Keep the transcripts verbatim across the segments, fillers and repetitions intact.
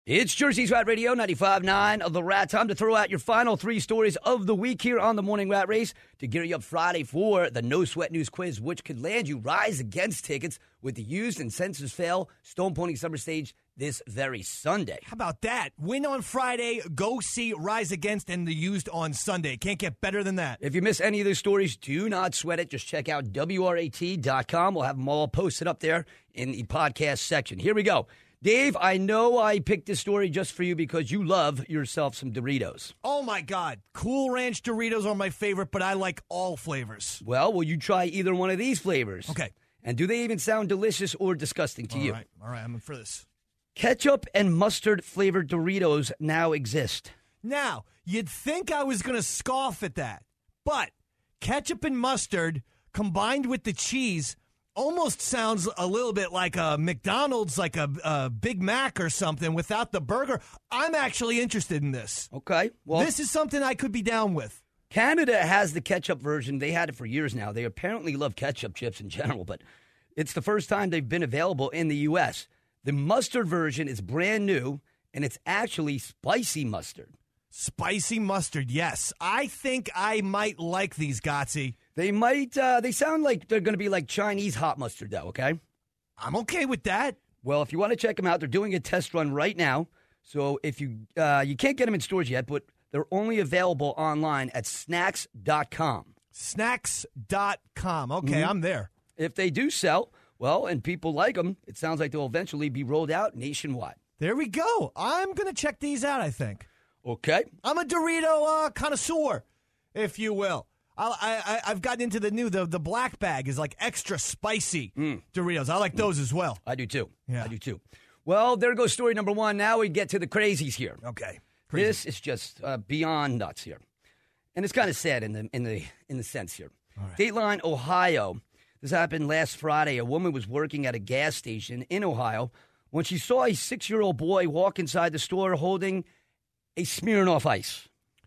It's Jersey's Rat Radio, ninety-five point nine of the Rat. Time to throw out your final three stories of the week here on the Morning Rat Race to gear you up Friday for the No Sweat News Quiz, which could land you Rise Against tickets with the Used and Census Fail Stone Pony Summer Stage this very Sunday. How about that? Win on Friday, go see Rise Against and the Used on Sunday. Can't get better than that. If you miss any of those stories, do not sweat it. Just check out W R A T dot com. We'll have them all posted up there in the podcast section. Here we go. Dave, I know I picked this story just for you because you love yourself some Doritos. Oh, my God. Cool Ranch Doritos are my favorite, but I like all flavors. Well, will you try either one of these flavors? Okay. And do they even sound delicious or disgusting to all you? All right. All right. I'm in for this. Ketchup and mustard-flavored Doritos now exist. Now, you'd think I was going to scoff at that, but ketchup and mustard combined with the cheese almost sounds a little bit like a McDonald's, like a, a Big Mac or something without the burger. I'm actually interested in this. Okay. Well, this is something I could be down with. Canada has the ketchup version. They had it for years now. They apparently love ketchup chips in general, but it's the first time they've been available in the U S. The mustard version is brand new, and it's actually spicy mustard. Spicy mustard, yes. I think I might like these, Gotsy. They might, uh, they sound like they're going to be like Chinese hot mustard, though, okay? I'm okay with that. Well, if you want to check them out, they're doing a test run right now. So if you, uh, you can't get them in stores yet, but they're only available online at snacks dot com. snacks dot com. Okay, mm-hmm. I'm there. If they do sell, well, and people like them, it sounds like they'll eventually be rolled out nationwide. There we go. I'm going to check these out, I think. Okay. I'm a Dorito uh, connoisseur, if you will. I, I, I've gotten into the new, the, the black bag is like extra spicy mm. Doritos. I like those mm. as well. I do too. Yeah. I do too. Well, there goes story number one. Now we get to the crazies here. Okay. Crazy. This is just uh, beyond nuts here. And it's kind of sad in the in the in the sense here. Right. Dateline, Ohio. This happened last Friday. A woman was working at a gas station in Ohio when she saw a six-year-old boy walk inside the store holding a Smirnoff Ice.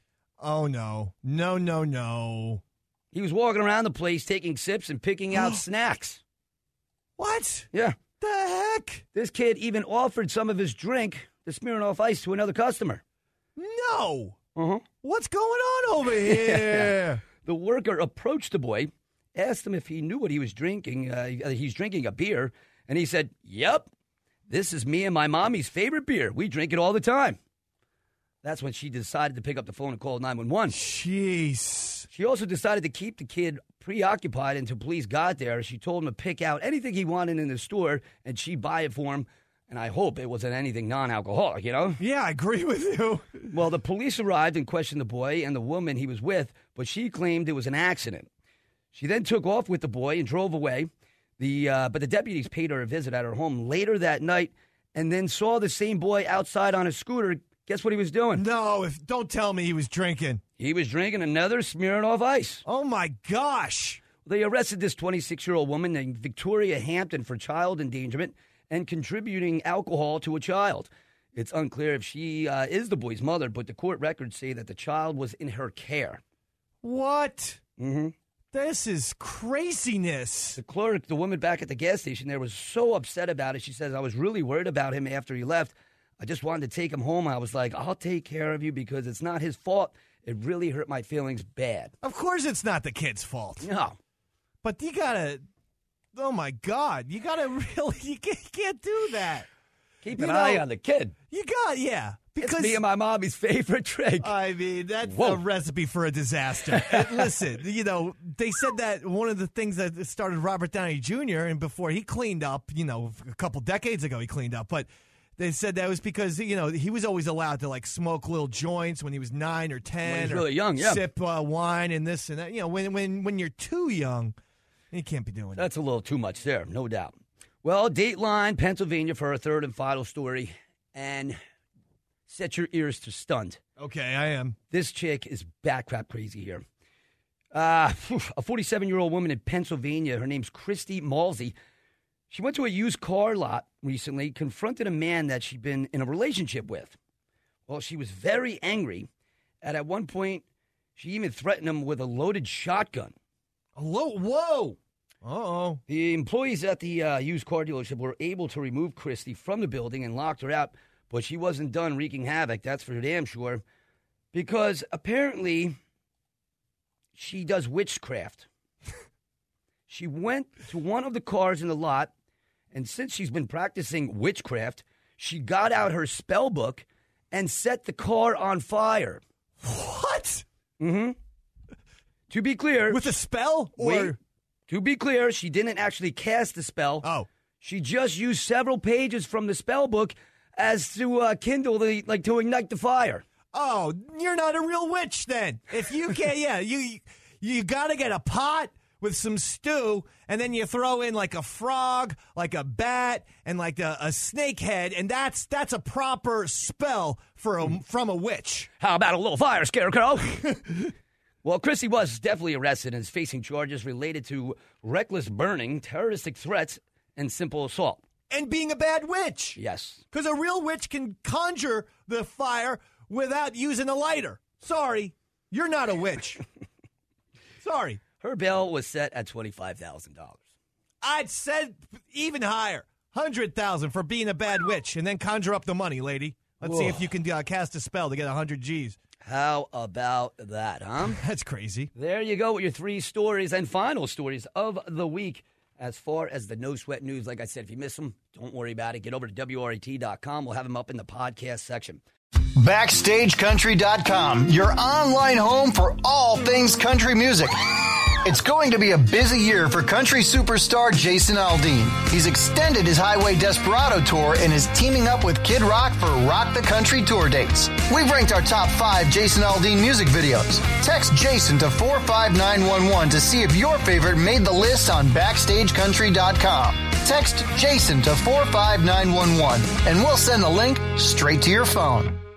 Oh, no. No, no, no. He was walking around the place taking sips and picking out snacks. What? Yeah. The heck? This kid even offered some of his drink, the Smirnoff Ice, to another customer. No. Uh-huh. What's going on over here? The worker approached the boy, asked him if he knew what he was drinking. Uh, he's drinking a beer, and he said, "Yep, this is me and my mommy's favorite beer. We drink it all the time." That's when she decided to pick up the phone and call nine one one. Jeez. She also decided to keep the kid preoccupied until police got there. She told him to pick out anything he wanted in the store, and she'd buy it for him. And I hope it wasn't anything non-alcoholic, you know? Yeah, I agree with you. Well, the police arrived and questioned the boy and the woman he was with, but she claimed it was an accident. She then took off with the boy and drove away. The uh, But the deputies paid her a visit at her home later that night and then saw the same boy outside on a scooter. Guess what he was doing? No, if don't tell me he was drinking. He was drinking another Smirnoff Ice. Oh, my gosh. They arrested this twenty-six-year-old woman named Victoria Hampton for child endangerment and contributing alcohol to a child. It's unclear if she uh, is the boy's mother, but the court records say that the child was in her care. What? Mm-hmm. This is craziness. The clerk, the woman back at the gas station there, was so upset about it. She says, "I was really worried about him after he left. I just wanted to take him home. I was like, I'll take care of you because it's not his fault. It really hurt my feelings bad." Of course it's not the kid's fault. No. But you gotta, oh my God, you gotta really, you can't, you can't do that. Keep an you eye know, on the kid. You got, yeah. Because it's me and my mommy's favorite drink. I mean, that's Whoa. a recipe for a disaster. Listen, you know, they said that one of the things that started Robert Downey Junior, and before he cleaned up, you know, a couple decades ago he cleaned up, but they said that was because, you know, he was always allowed to, like, smoke little joints when he was nine or ten. When he was or really young, yeah. Sip uh, wine and this and that. You know, when, when, when you're too young, you can't be doing that. That's a little too much there, no doubt. Well, Dateline, Pennsylvania for our third and final story. And set your ears to stunned. Okay, I am. This chick is backcrap crazy here. Uh, a forty-seven-year-old woman in Pennsylvania, her name's Christy Malsey. She went to a used car lot recently, confronted a man that she'd been in a relationship with. Well, she was very angry, and at one point, she even threatened him with a loaded shotgun. A lo- Whoa! Uh-oh. The employees at the uh, used car dealership were able to remove Christy from the building and locked her out, But she wasn't done wreaking havoc, that's for damn sure, because apparently she does witchcraft. She went to one of the cars in the lot, and since she's been practicing witchcraft, she got out her spell book and set the car on fire. What? Mm-hmm. To be clear... With a spell? Or... Wait, to be clear, she didn't actually cast the spell. Oh. She just used several pages from the spell book as to uh, kindle the, like, to ignite the fire. Oh, you're not a real witch then. If you can't, yeah, you you got to get a pot with some stew, and then you throw in like a frog, like a bat, and like a, a snake head, and that's that's a proper spell for a, from a witch. How about a little fire, Scarecrow? Well, Chrissy was definitely arrested and is facing charges related to reckless burning, terroristic threats, and simple assault. And being a bad witch. Yes. Because a real witch can conjure the fire without using a lighter. Sorry, you're not a witch. Sorry. Her bail was set at twenty-five thousand dollars. I'd said even higher, one hundred thousand dollars for being a bad witch, and then conjure up the money, lady. Let's Whoa. see if you can uh, cast a spell to get one hundred G's. How about that, huh? That's crazy. There you go with your three stories and final stories of the week. As far as the No Sweat News, like I said, if you miss them, don't worry about it. Get over to W R A T dot com. We'll have them up in the podcast section. Backstage Country dot com, your online home for all things country music. It's going to be a busy year for country superstar Jason Aldean. He's extended his Highway Desperado tour and is teaming up with Kid Rock for Rock the Country tour dates. We've ranked our top five Jason Aldean music videos. Text Jason to four five nine one one to see if your favorite made the list on Backstage Country dot com. Text Jason to four five nine one one and we'll send the link straight to your phone.